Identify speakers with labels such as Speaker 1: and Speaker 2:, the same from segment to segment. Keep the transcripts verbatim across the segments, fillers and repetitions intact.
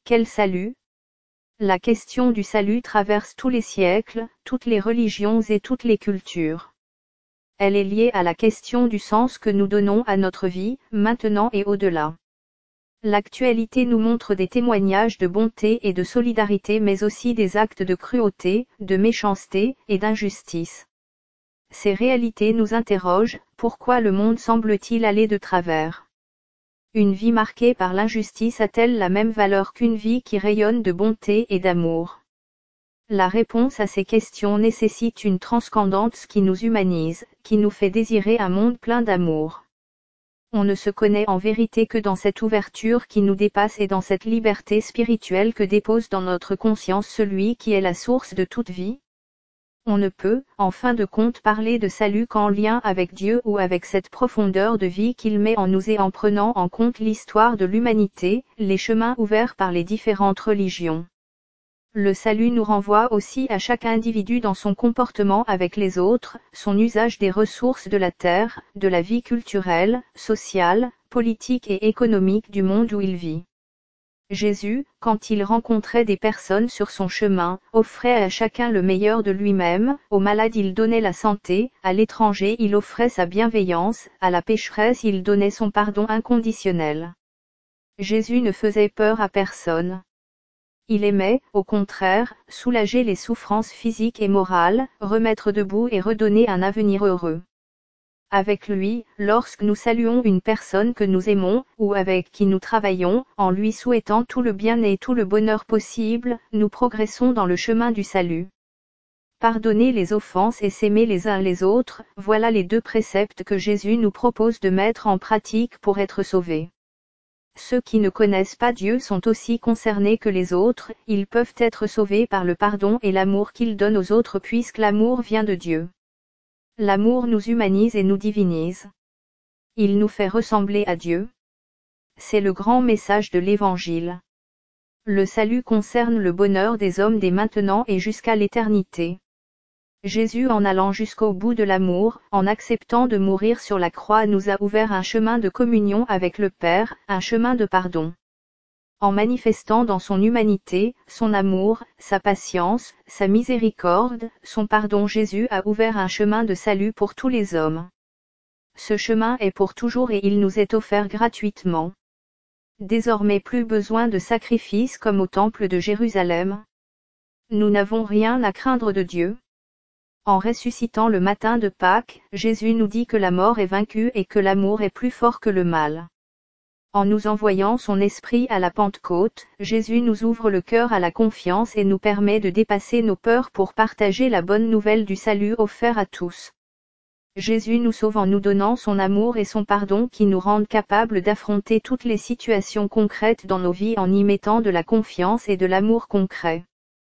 Speaker 1: Quel salut? La question du salut traverse tous les siècles, toutes les religions et toutes les cultures. Elle est liée à la question du sens que nous donnons à notre vie, maintenant et au-delà. L'actualité nous montre des témoignages de bonté et de solidarité mais aussi des actes de cruauté, de méchanceté et d'injustice. Ces réalités nous interrogent, pourquoi le monde semble-t-il aller de travers? Une vie marquée par l'injustice a-t-elle la même valeur qu'une vie qui rayonne de bonté et d'amour? La réponse à ces questions nécessite une transcendance qui nous humanise, qui nous fait désirer un monde plein d'amour. On ne se connaît en vérité que dans cette ouverture qui nous dépasse et dans cette liberté spirituelle que dépose dans notre conscience celui qui est la source de toute vie. On ne peut, en fin de compte, parler de salut qu'en lien avec Dieu ou avec cette profondeur de vie qu'il met en nous et en prenant en compte l'histoire de l'humanité, les chemins ouverts par les différentes religions. Le salut nous renvoie aussi à chaque individu dans son comportement avec les autres, son usage des ressources de la terre, de la vie culturelle, sociale, politique et économique du monde où il vit. Jésus, quand il rencontrait des personnes sur son chemin, offrait à chacun le meilleur de lui-même, aux malades il donnait la santé, à l'étranger il offrait sa bienveillance, à la pécheresse il donnait son pardon inconditionnel. Jésus ne faisait peur à personne. Il aimait, au contraire, soulager les souffrances physiques et morales, remettre debout et redonner un avenir heureux. Avec lui, lorsque nous saluons une personne que nous aimons, ou avec qui nous travaillons, en lui souhaitant tout le bien et tout le bonheur possible, nous progressons dans le chemin du salut. Pardonner les offenses et s'aimer les uns les autres, voilà les deux préceptes que Jésus nous propose de mettre en pratique pour être sauvés. Ceux qui ne connaissent pas Dieu sont aussi concernés que les autres, ils peuvent être sauvés par le pardon et l'amour qu'ils donnent aux autres puisque l'amour vient de Dieu. L'amour nous humanise et nous divinise. Il nous fait ressembler à Dieu. C'est le grand message de l'Évangile. Le salut concerne le bonheur des hommes dès maintenant et jusqu'à l'éternité. Jésus, en allant jusqu'au bout de l'amour, en acceptant de mourir sur la croix, nous a ouvert un chemin de communion avec le Père, un chemin de pardon. En manifestant dans son humanité, son amour, sa patience, sa miséricorde, son pardon, Jésus a ouvert un chemin de salut pour tous les hommes. Ce chemin est pour toujours et il nous est offert gratuitement. Désormais plus besoin de sacrifices comme au temple de Jérusalem. Nous n'avons rien à craindre de Dieu. En ressuscitant le matin de Pâques, Jésus nous dit que la mort est vaincue et que l'amour est plus fort que le mal. En nous envoyant son esprit à la Pentecôte, Jésus nous ouvre le cœur à la confiance et nous permet de dépasser nos peurs pour partager la bonne nouvelle du salut offert à tous. Jésus nous sauve en nous donnant son amour et son pardon qui nous rendent capables d'affronter toutes les situations concrètes dans nos vies en y mettant de la confiance et de l'amour concret.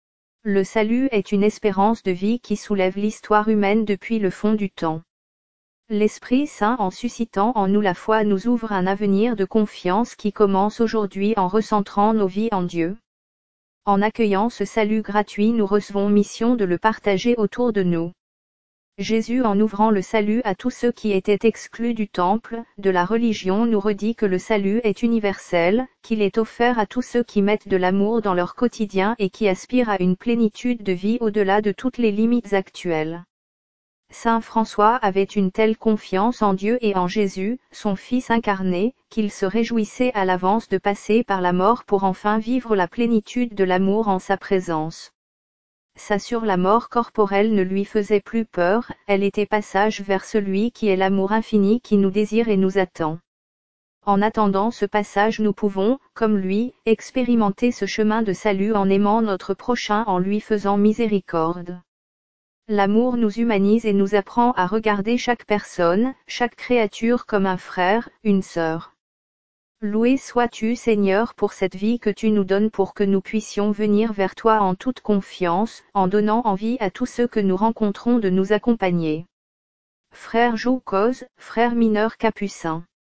Speaker 1: Le salut est une espérance de vie qui soulève l'histoire humaine depuis le fond du temps. L'Esprit Saint, en suscitant en nous la foi, nous ouvre un avenir de confiance qui commence aujourd'hui en recentrant nos vies en Dieu. En accueillant ce salut gratuit, nous recevons mission de le partager autour de nous. Jésus, en ouvrant le salut à tous ceux qui étaient exclus du temple, de la religion, nous redit que le salut est universel, qu'il est offert à tous ceux qui mettent de l'amour dans leur quotidien et qui aspirent à une plénitude de vie au-delà de toutes les limites actuelles. Saint François avait une telle confiance en Dieu et en Jésus, son Fils incarné, qu'il se réjouissait à l'avance de passer par la mort pour enfin vivre la plénitude de l'amour en sa présence. Sa sur la mort corporelle ne lui faisait plus peur, elle était passage vers celui qui est l'amour infini qui nous désire et nous attend. En attendant ce passage, nous pouvons, comme lui, expérimenter ce chemin de salut en aimant notre prochain, en lui faisant miséricorde. L'amour nous humanise et nous apprend à regarder chaque personne, chaque créature comme un frère, une sœur. Loué sois-tu Seigneur pour cette vie que tu nous donnes pour que nous puissions venir vers toi en toute confiance, en donnant envie à tous ceux que nous rencontrons de nous accompagner. Frère Joucose, frère mineur capucin.